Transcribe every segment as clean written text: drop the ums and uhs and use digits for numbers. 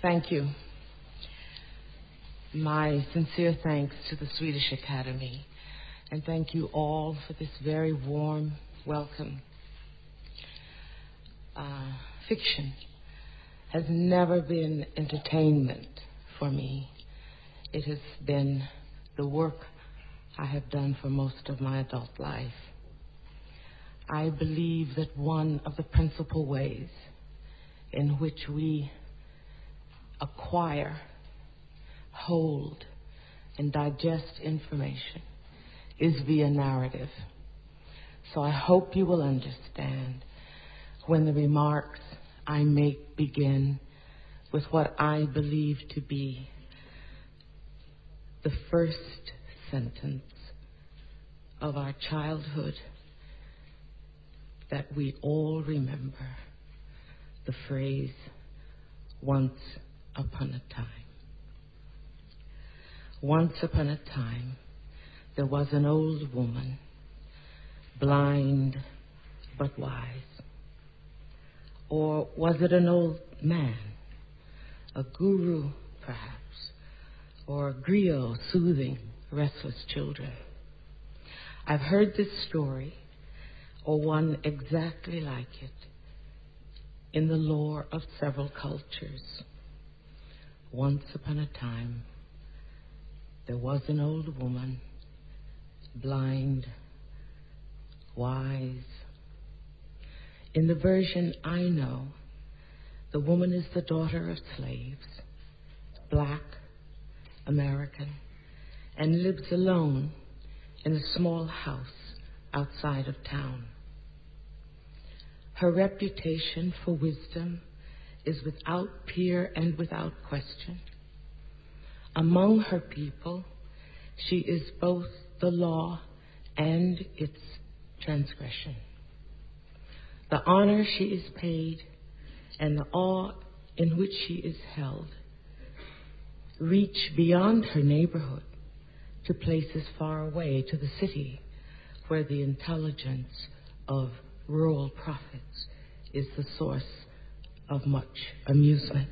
Thank you. My sincere thanks to the Swedish Academy, and thank you all for this very warm welcome. Fiction has never been entertainment for me. It has been the work I have done for most of my adult life. I believe that one of the principal ways in which we acquire, hold, and digest information is via narrative. So I hope you will understand when the remarks I make begin with what I believe to be the first sentence of our childhood that we all remember, the phrase, "Once upon a time." Once upon a time, there was an old woman, blind but wise. Or was it an old man, a guru perhaps, or a griot soothing restless children? I've heard this story, or one exactly like it, in the lore of several cultures. Once upon a time, there was an old woman, blind, wise. In the version I know, the woman is the daughter of slaves, black, American, and lives alone in a small house outside of town. Her reputation for wisdom is without peer and without question. Among her people, she is both the law and its transgression. The honor she is paid and the awe in which she is held reach beyond her neighborhood to places far away, to the city, where the intelligence of rural prophets is the source of much amusement.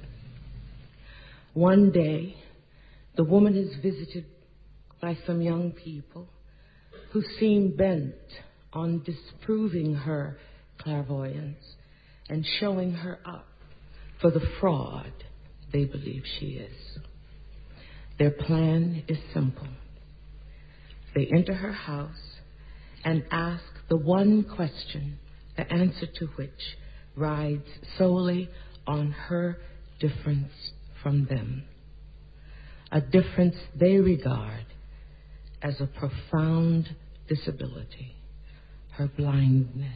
One day, the woman is visited by some young people who seem bent on disproving her clairvoyance and showing her up for the fraud they believe she is. Their plan is simple. They enter her house and ask the one question, the answer to which rides solely on her difference from them, a difference they regard as a profound disability, her blindness.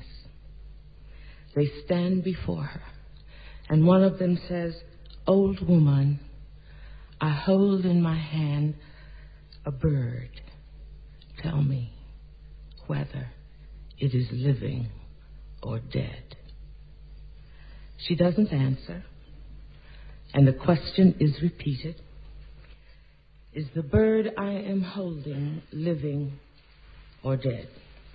They stand before her, and one of them says, "Old woman, I hold in my hand a bird. Tell me whether it is living or dead." She doesn't answer, and the question is repeated. Is the bird I am holding living or dead?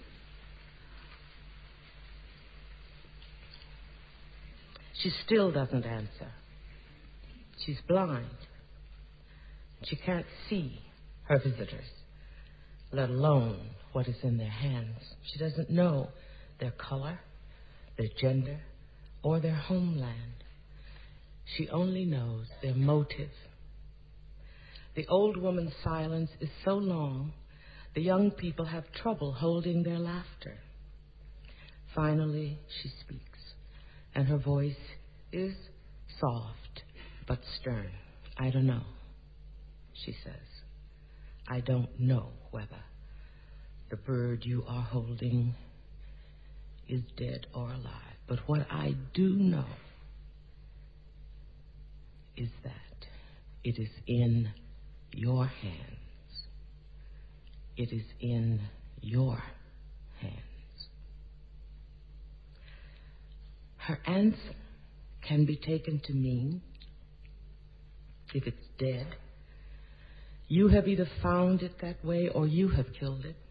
She still doesn't answer. She's blind. She can't see her visitors, let alone what is in their hands. She doesn't know their color, their gender, or their homeland. She only knows their motive. The old woman's silence is so long, the young people have trouble holding their laughter. Finally, she speaks, and her voice is soft but stern. "I don't know," she says. "I don't know whether the bird you are holding is dead or alive. But what I do know is that it is in your hands. It is in your hands." Her answer can be taken to mean, if it's dead, you have either found it that way or you have killed it.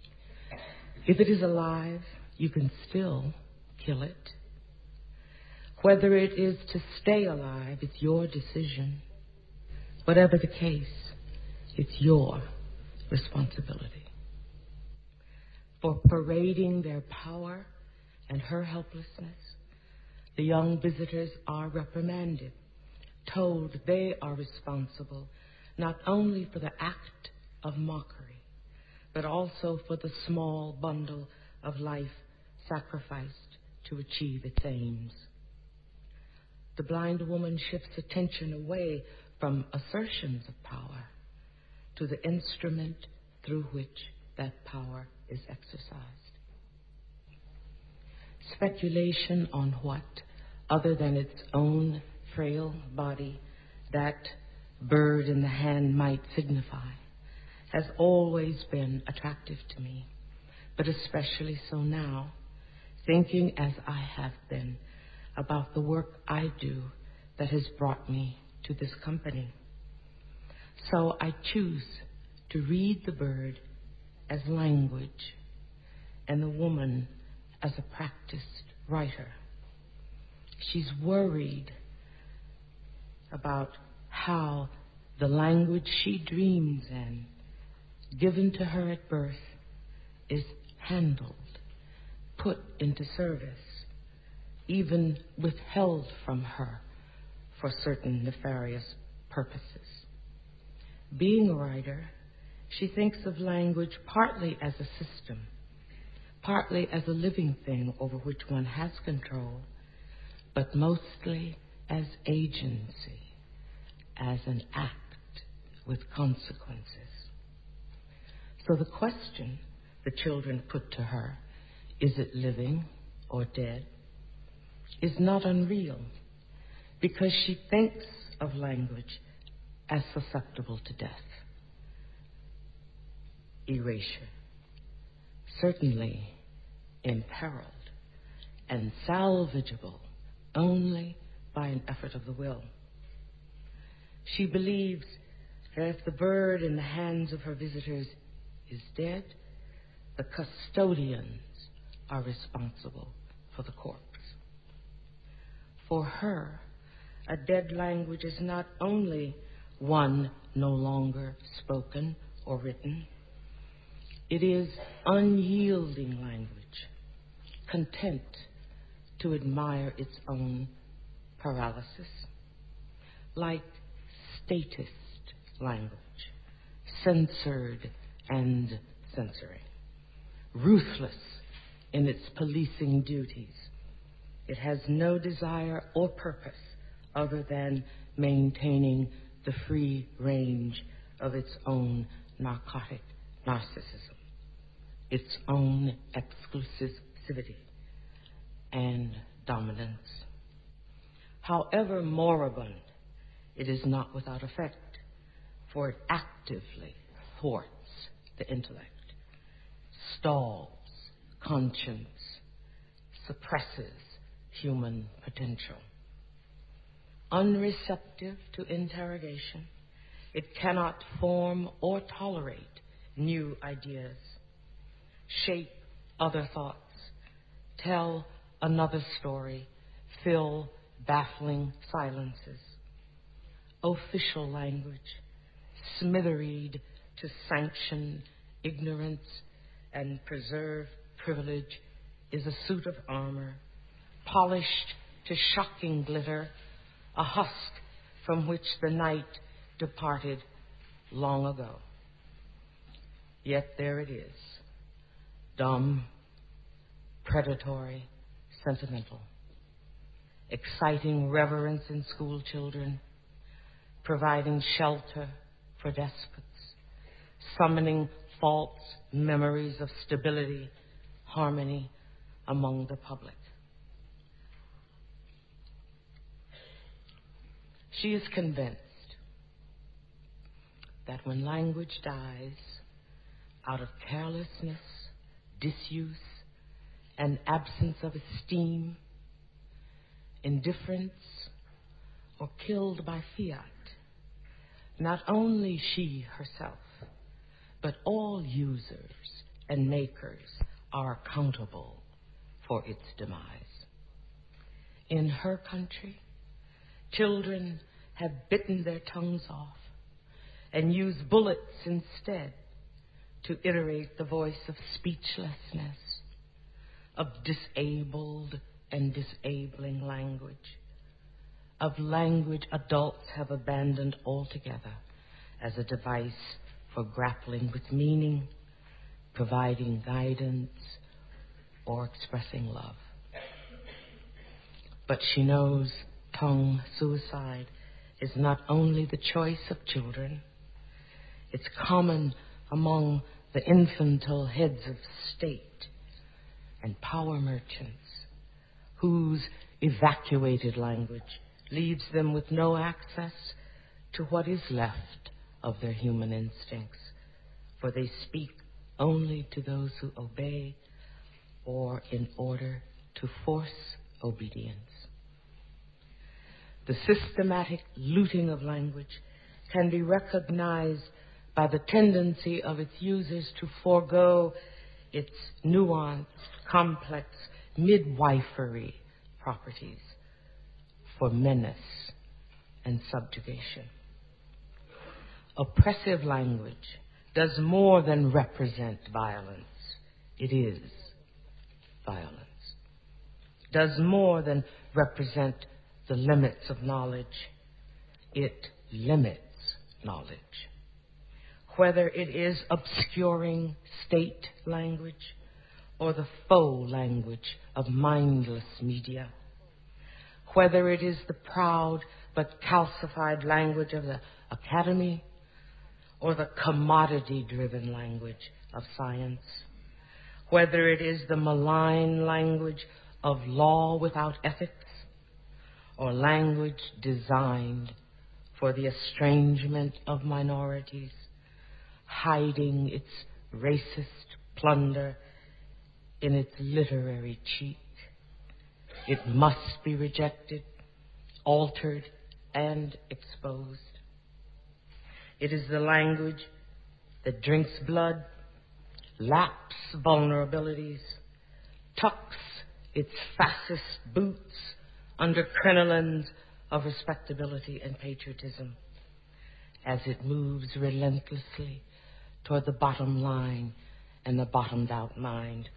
If it is alive, you can still kill it. Whether it is to stay alive, it's your decision. Whatever the case, it's your responsibility. For parading their power and her helplessness, the young visitors are reprimanded, told they are responsible not only for the act of mockery, but also for the small bundle of life sacrificed to achieve its aims. The blind woman shifts attention away from assertions of power to the instrument through which that power is exercised. Speculation on what, other than its own frail body, that bird in the hand might signify, has always been attractive to me, but especially so now, thinking as I have been about the work I do that has brought me to this company. So I choose to read the bird as language and the woman as a practiced writer. She's worried about how the language she dreams in, given to her at birth, is handled, put into service, even withheld from her for certain nefarious purposes. Being a writer, she thinks of language partly as a system, partly as a living thing over which one has control, but mostly as agency, as an act with consequences. So the question the children put to her, is it living or dead, is not unreal, because she thinks of language as susceptible to death, erasure, certainly imperiled and salvageable only by an effort of the will. She believes that if the bird in the hands of her visitors is dead, the custodians are responsible for the corpse. For her, a dead language is not only one no longer spoken or written. It is unyielding language, content to admire its own paralysis, like statist language, censored and censoring, ruthless in its policing duties. It has no desire or purpose other than maintaining the free range of its own narcotic narcissism, its own exclusivity and dominance. However moribund, it is not without effect, for it actively thwarts the intellect, stalls conscience, suppresses human potential. Unreceptive to interrogation, it cannot form or tolerate new ideas, shape other thoughts, tell another story, fill baffling silences. Official language, smitheried to sanction ignorance and preserve privilege, is a suit of armor, polished to shocking glitter, a husk from which the night departed long ago. Yet there it is, dumb, predatory, sentimental, exciting reverence in school children, providing shelter for despots, summoning false memories of stability, harmony among the public. She is convinced that when language dies out of carelessness, disuse, and absence of esteem, indifference, or killed by fiat, not only she herself, but all users and makers are accountable for its demise. In her country, children have bitten their tongues off and use bullets instead to iterate the voice of speechlessness, of disabled and disabling language, of language adults have abandoned altogether as a device for grappling with meaning, providing guidance, or expressing love. But she knows tongue suicide is not only the choice of children, it's common among the infantile heads of state and power merchants whose evacuated language leaves them with no access to what is left of their human instincts, for they speak only to those who obey or in order to force obedience. The systematic looting of language can be recognized by the tendency of its users to forego its nuanced, complex, midwifery properties for menace and subjugation. Oppressive language does more than represent violence. It is violence. Does more than represent the limits of knowledge. It limits knowledge. Whether it is obscuring state language or the faux language of mindless media, whether it is the proud but calcified language of the academy or the commodity-driven language of science, whether it is the malign language of law without ethics or language designed for the estrangement of minorities, hiding its racist plunder in its literary cheek. It must be rejected, altered, and exposed. It is the language that drinks blood, laps vulnerabilities, tucks its fascist boots under crinolines of respectability and patriotism as it moves relentlessly toward the bottom line and the bottomed out mind.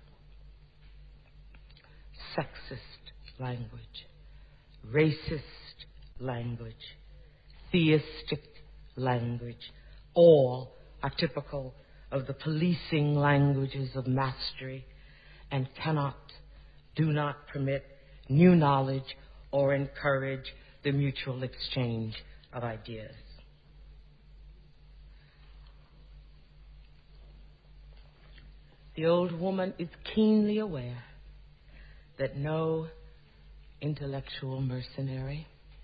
Sexist language, racist language, theistic language, all are typical of the policing languages of mastery and do not permit new knowledge or encourage the mutual exchange of ideas. The old woman is keenly aware that no intellectual mercenary,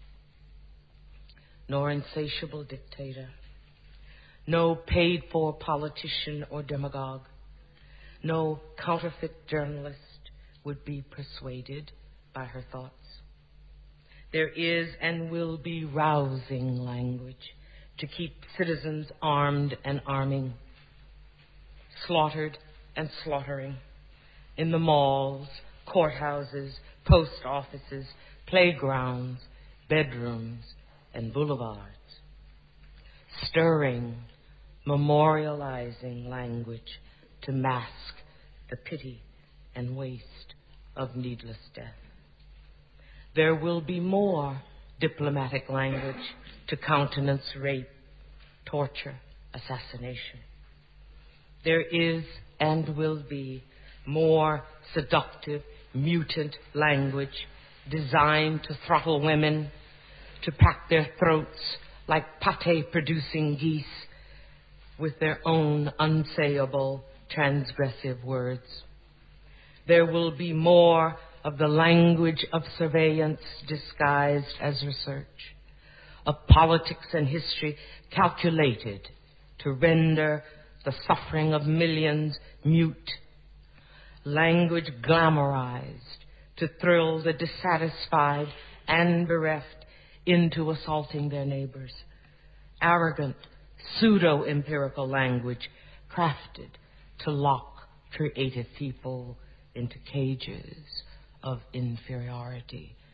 nor insatiable dictator, no paid-for politician or demagogue, no counterfeit journalist would be persuaded by her thoughts. There is and will be rousing language to keep citizens armed and arming, slaughtered and slaughtering in the malls, courthouses, post offices, playgrounds, bedrooms, and boulevards. Stirring, memorializing language to mask the pity and waste of needless death. There will be more diplomatic language to countenance rape, torture, assassination. There is and will be more seductive, mutant language designed to throttle women, to pack their throats like pate-producing geese with their own unsayable, transgressive words. There will be more of the language of surveillance disguised as research, of politics and history calculated to render the suffering of millions mute, language glamorized to thrill the dissatisfied and bereft into assaulting their neighbors, arrogant, pseudo-empirical language crafted to lock creative people into cages of inferiority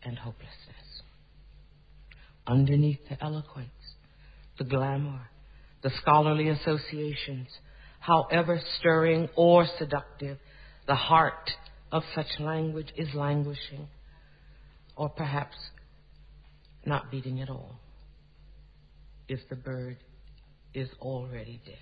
and hopelessness. Underneath the eloquence, the glamour, the scholarly associations, however stirring or seductive, the heart of such language is languishing, or perhaps not beating at all, if the bird is already dead.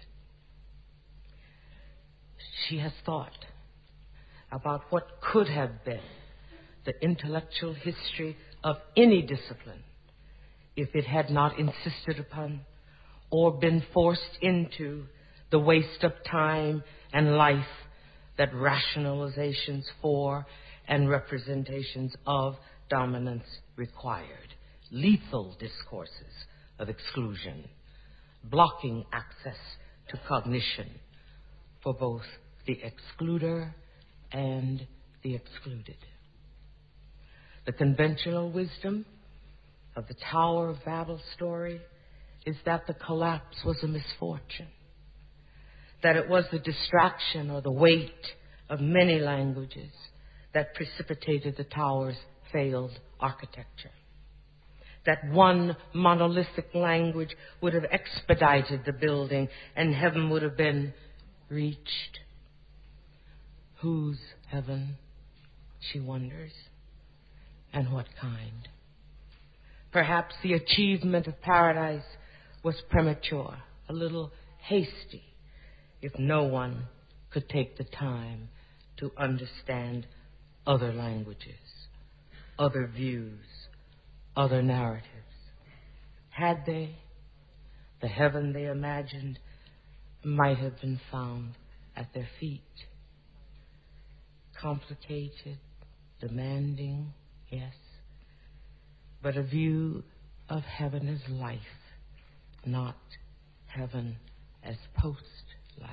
She has thought about what could have been the intellectual history of any discipline if it had not insisted upon or been forced into the waste of time and life that rationalizations for and representations of dominance required. Lethal discourses of exclusion, blocking access to cognition for both the excluder and the excluded. The conventional wisdom of the Tower of Babel story is that the collapse was a misfortune, that it was the distraction or the weight of many languages that precipitated the tower's failed architecture, that one monolithic language would have expedited the building and heaven would have been reached. Whose heaven, she wonders, and what kind? Perhaps the achievement of paradise was premature, a little hasty, if no one could take the time to understand other languages, other views, other narratives. Had they, the heaven they imagined might have been found at their feet. Complicated, demanding, yes, but a view of heaven as life, not heaven as post-life.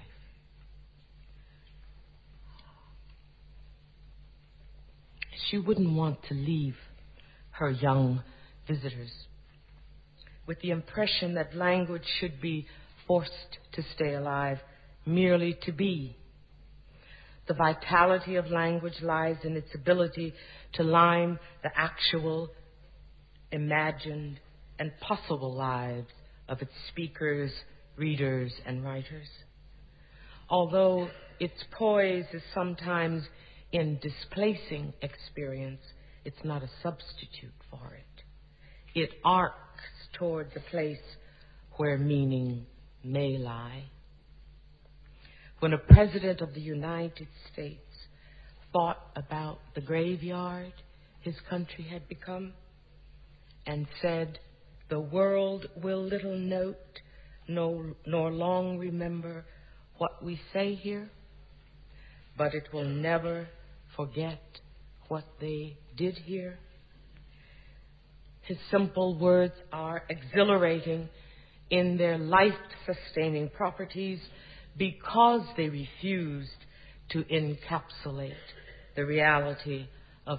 She wouldn't want to leave her young visitors with the impression that language should be forced to stay alive, merely to be. The vitality of language lies in its ability to line the actual, imagined, and possible lives of its speakers, readers, and writers. Although its poise is sometimes in displacing experience, it's not a substitute for it. It arcs toward the place where meaning may lie. When a president of the United States thought about the graveyard his country had become and said, "The world will little note nor long remember what we say here, but it will never forget what they did here." His simple words are exhilarating in their life-sustaining properties because they refused to encapsulate the reality of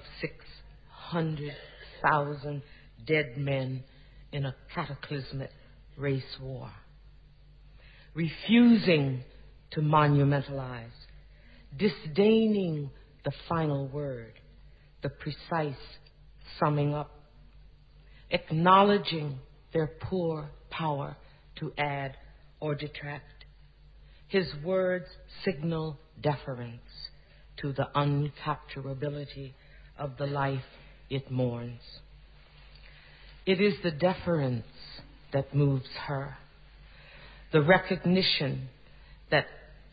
600,000 dead men in a cataclysmic race war. Refusing to monumentalize, disdaining the final word, the precise summing up, acknowledging their poor power to add or detract. His words signal deference to the uncapturability of the life it mourns. It is the deference that moves her, the recognition that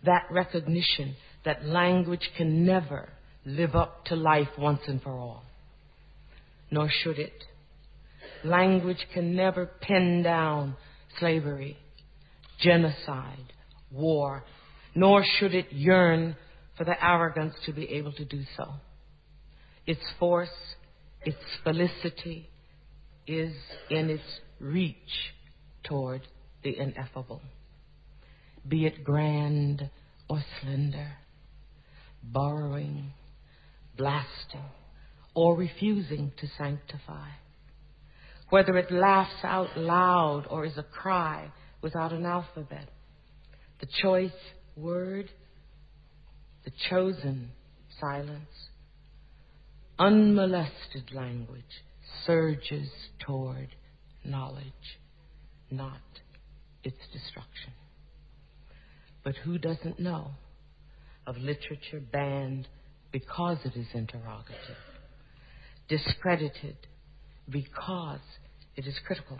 language can never live up to life once and for all, nor should it. Language can never pin down slavery, genocide, war, nor should it yearn for the arrogance to be able to do so. Its force, its felicity is in its reach toward the ineffable. Be it grand or slender, borrowing, blasting, or refusing to sanctify. Whether it laughs out loud or is a cry without an alphabet, the choice word, the chosen silence, unmolested language surges toward knowledge, not its destruction. But who doesn't know of literature banned because it is interrogative, discredited because it is critical,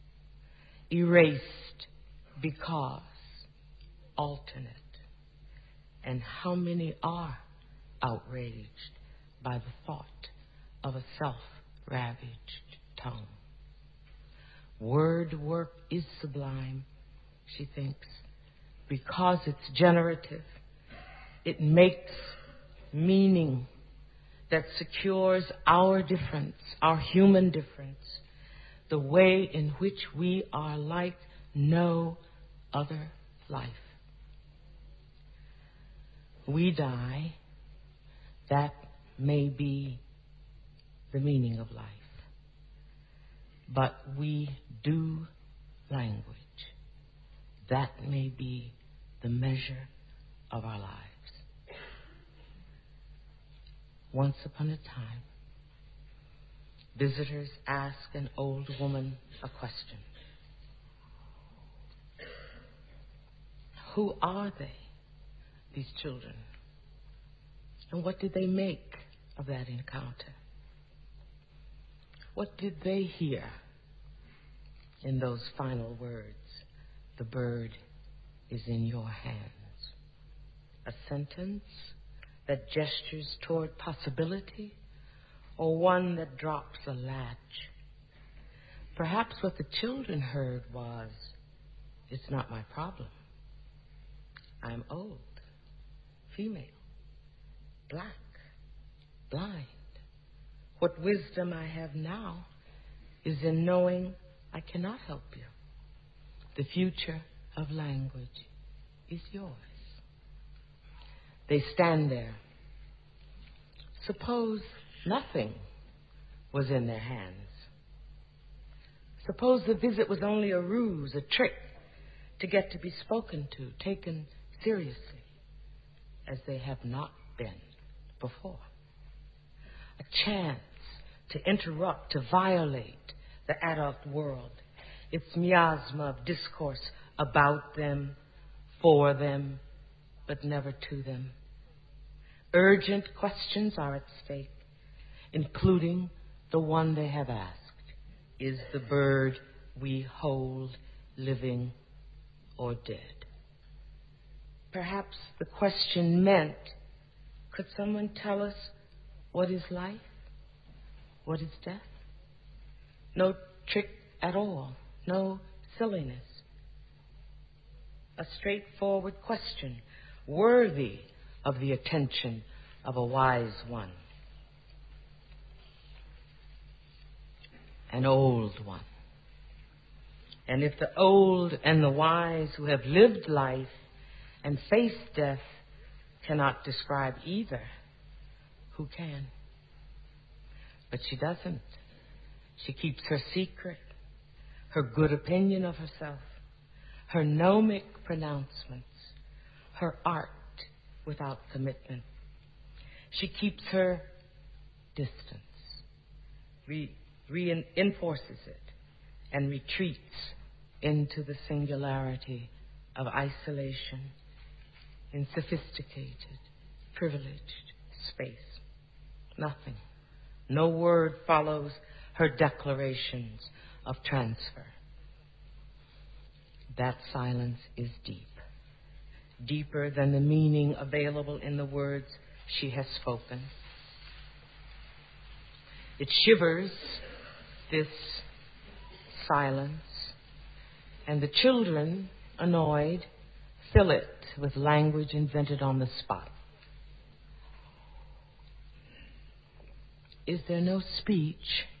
erased because alternate? And how many are outraged by the thought of a self-ravaged tongue? Word work is sublime, she thinks, because it's generative. It makes meaning that secures our difference, our human difference, the way in which we are like no other life. We die, that may be the meaning of life. But we do language. That may be the measure of our lives. Once upon a time, visitors asked an old woman a question. Who are they, these children? And what did they make of that encounter? What did they hear in those final words? The bird is in your hands. A sentence that gestures toward possibility, or one that drops a latch? Perhaps what the children heard was, it's not my problem. I'm old, female, black, blind. What wisdom I have now is in knowing I cannot help you. The future of language is yours. They stand there. Suppose nothing was in their hands. Suppose the visit was only a ruse, a trick to get to be spoken to, taken seriously, as they have not been before. A chance to interrupt, to violate the adult world, its miasma of discourse about them, for them, but never to them. Urgent questions are at stake, including the one they have asked. Is the bird we hold living or dead? Perhaps the question meant, could someone tell us what is life? What is death? No trick at all, no silliness. A straightforward question, worthy of the attention of a wise one. An old one. And if the old and the wise who have lived life and faced death cannot describe either, who can? But she doesn't. She keeps her secret, her good opinion of herself, her gnomic pronouncements, her art without commitment. She keeps her distance, reinforces it, and retreats into the singularity of isolation in sophisticated, privileged space. Nothing. No word follows her declarations of transfer. That silence is deep, deeper than the meaning available in the words she has spoken. It shivers, this silence, and the children, annoyed, fill it with language invented on the spot. Is there no speech,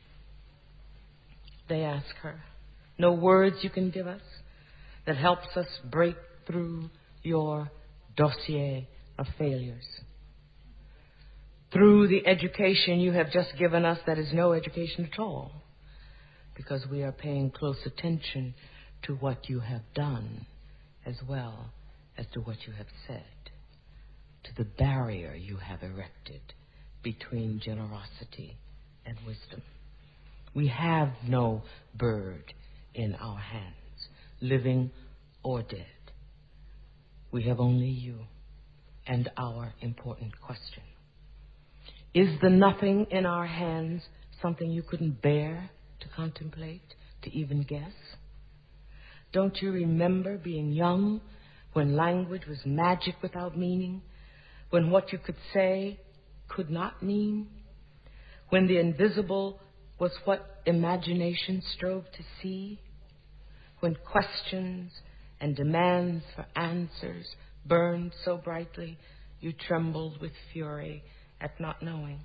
they ask her, no words you can give us that helps us break through your dossier of failures? Through the education you have just given us that is no education at all, because we are paying close attention to what you have done as well as to what you have said, to the barrier you have erected between generosity and wisdom. We have no bird in our hands, living or dead. We have only you and our important question. Is the nothing in our hands something you couldn't bear to contemplate, to even guess? Don't you remember being young when language was magic without meaning, when what you could say could not mean, when the invisible was what imagination strove to see, when questions and demands for answers burned so brightly you trembled with fury at not knowing?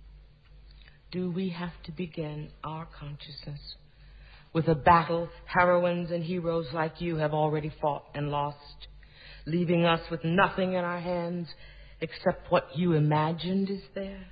Do we have to begin our consciousness with a battle heroines and heroes like you have already fought and lost, leaving us with nothing in our hands except what you imagined is there?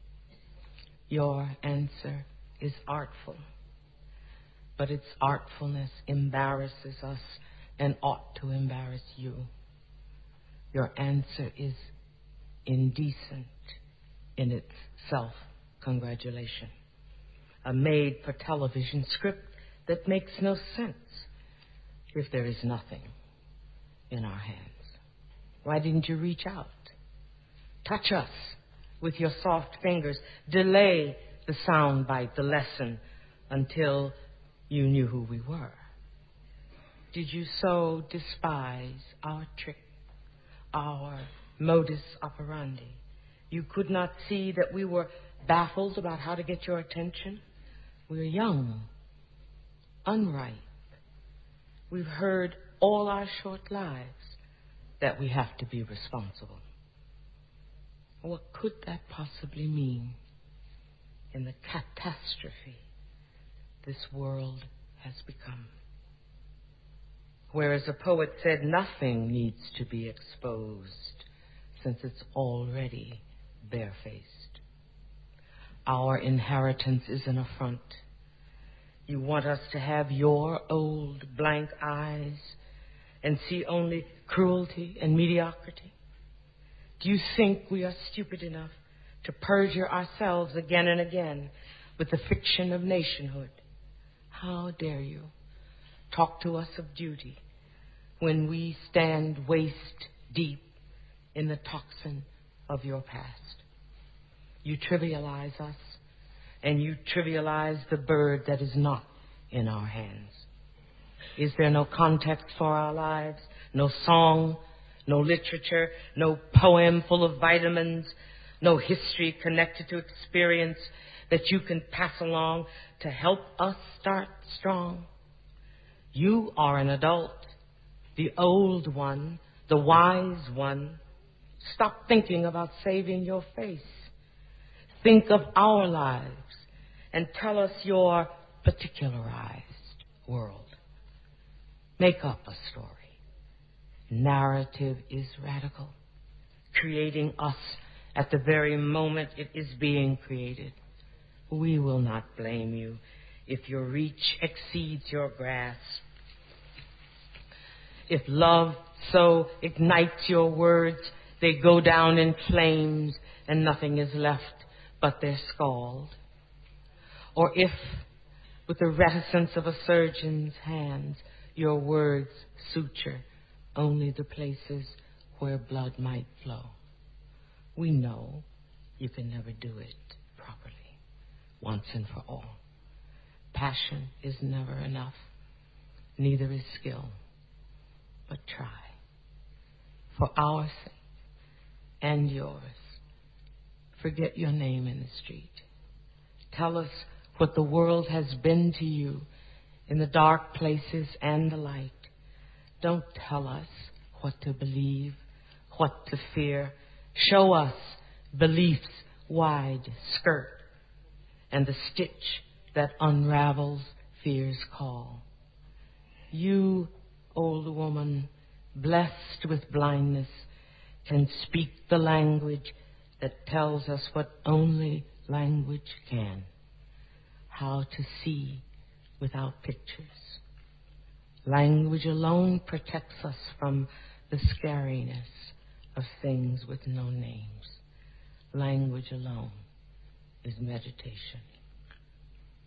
Your answer is artful, but its artfulness embarrasses us and ought to embarrass you. Your answer is indecent in its self-congratulation, a made-for-television script that makes no sense if there is nothing in our hands. Why didn't you reach out? Touch us with your soft fingers. Delay the soundbite, the lesson, until you knew who we were. Did you so despise our trick, our modus operandi? You could not see that we were baffled about how to get your attention? We're young, unripe. We've heard all our short lives that we have to be responsible. What could that possibly mean in the catastrophe this world has become? Whereas a poet said nothing needs to be exposed since it's already barefaced. Our inheritance is an affront. You want us to have your old blank eyes and see only cruelty and mediocrity? Do you think we are stupid enough to perjure ourselves again and again with the fiction of nationhood? How dare you talk to us of duty when we stand waist deep in the toxin of your past? You trivialize us, and you trivialize the bird that is not in our hands. Is there no context for our lives? No song, no literature, no poem full of vitamins, no history connected to experience that you can pass along to help us start strong? You are an adult, the old one, the wise one. Stop thinking about saving your face. Think of our lives and tell us your particularized world. Make up a story. Narrative is radical, creating us at the very moment it is being created. We will not blame you if your reach exceeds your grasp. If love so ignites your words, they go down in flames and nothing is left but their scald. Or if, with the reticence of a surgeon's hands, your words suture only the places where blood might flow. We know you can never do it properly, once and for all. Passion is never enough, neither is skill. But try. For our sake and yours, forget your name in the street. Tell us what the world has been to you in the dark places and the light. Don't tell us what to believe, what to fear. Show us belief's wide skirt and the stitch that unravels fear's call. You, old woman, blessed with blindness, can speak the language that tells us what only language can. How to see without pictures. Language alone protects us from the scariness of things with no names. Language alone is meditation.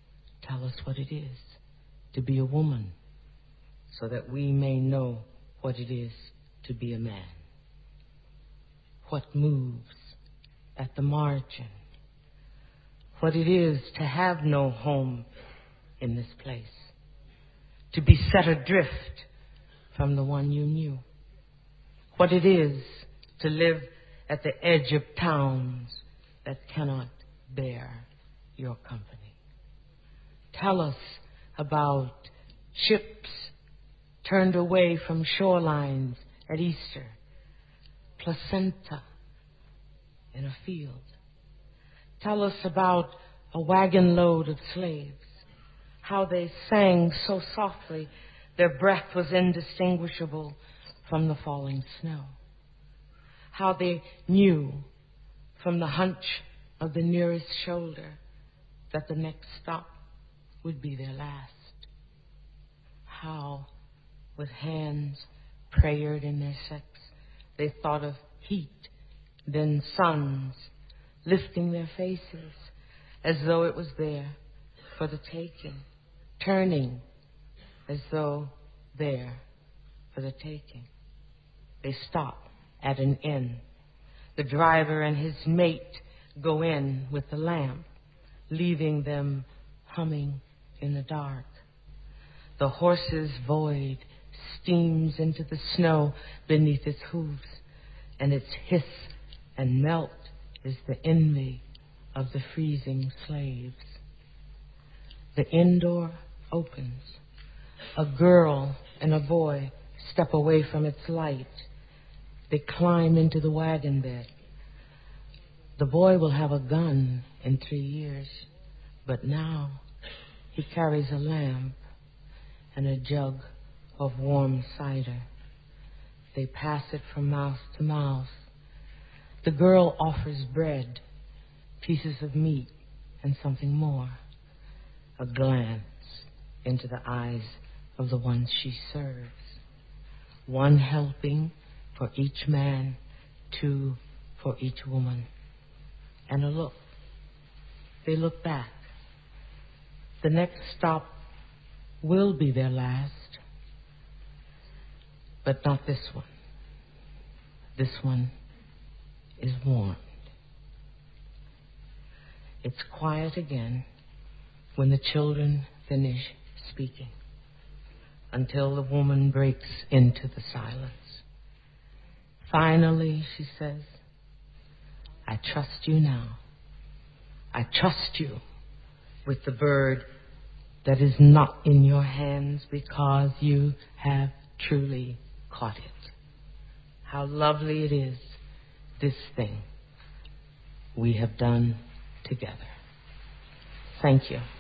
tell us what it is to be a woman, so that we may know what it is to be a man. What moves at the margin. What it is to have no home in this place. To be set adrift from the one you knew. What it is to live at the edge of towns that cannot bear your company. Tell us about ships turned away from shorelines at Easter, placenta in a field. Tell us about a wagon load of slaves, how they sang so softly their breath was indistinguishable from the falling snow, how they knew from the hunch of the nearest shoulder that the next stop would be their last, how with hands prayered in their sex they thought of heat, then suns lifting their faces as though it was there for the taking, turning as though there for the taking. They stop at an inn. The driver and his mate go in with the lamp, leaving them humming in the dark. The horse's void steams into the snow beneath its hooves, and its hiss and melt is the envy of the freezing slaves. The inn door opens. A girl and a boy step away from its light. They climb into the wagon bed. The boy will have a gun in 3 years, but now he carries a lamp and a jug of warm cider. They pass it from mouth to mouth. The girl offers bread, pieces of meat, and something more. A glance into the eyes of the one she serves. One helping for each man, 2 for each woman. And a look. They look back. The next stop will be their last. But not this one. This one is warmed. It's quiet again when the children finish speaking, until the woman breaks into the silence. Finally, she says, I trust you now. I trust you with the bird that is not in your hands, because you have truly caught it. How lovely it is, this thing we have done together. Thank you.